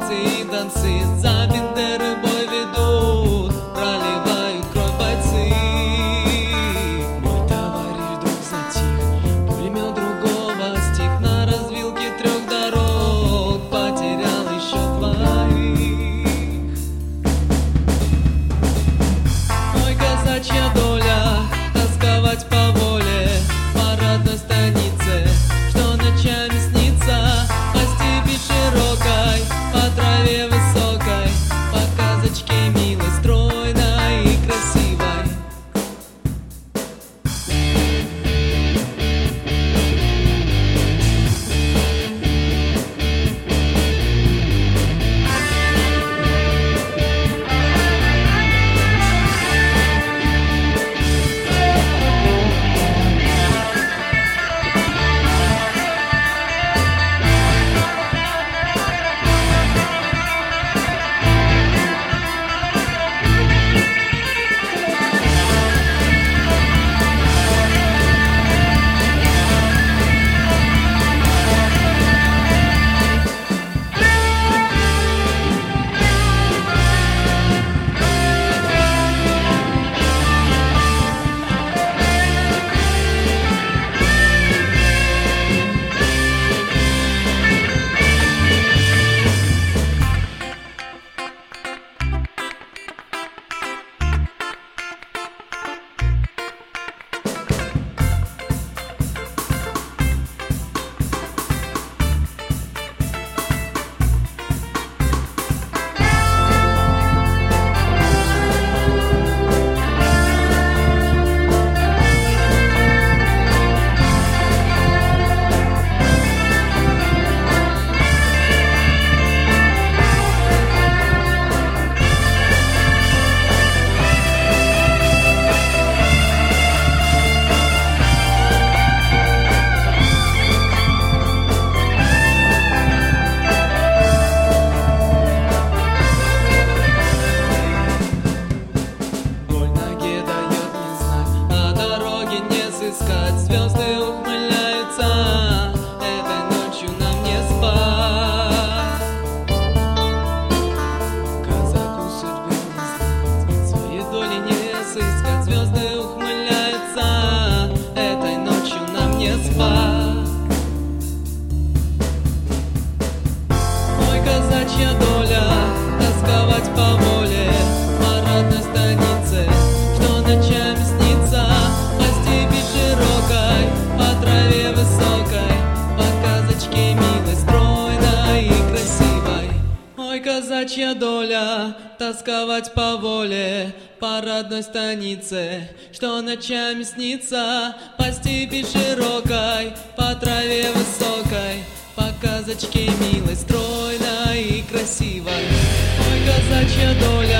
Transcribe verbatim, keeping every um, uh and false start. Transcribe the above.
танцы и танцы за Бендеры бой ведут, проливают кровь бойцы. Мой товарищ вдруг затих, пулемет другого стих, на развилке трех дорог потерял еще двоих. Ой, казачья доля, тосковать по воле по родной станице, что ночами снится, по степи широкой, по траве высокой, по казачке милой, стройной и красивой. Искать звезды ухмыляются, этой ночью нам не спать. Казаку судьбы не знать, своей доли не сыскать, звезды ухмыляются, этой ночью нам не спать. Ой, казачья доля, тосковать по воле по родной станице, что ночами снится, широкой, по траве высокой, по казачке милой, стройной и красивой. Ой, казачья доля, тосковать по воле по родной станице, что ночами снится, по степи широкой, по траве высокой, по казачке милой, стройной и красивой. Ой, казачья доля.